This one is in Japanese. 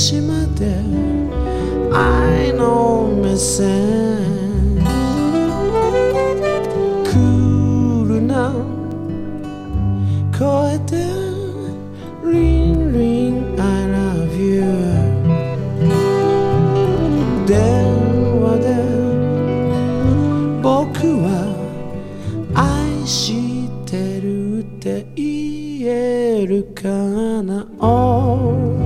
しまで愛の目線クールな声で Ring ring I love you 電話で僕は愛してるって言えるかな、oh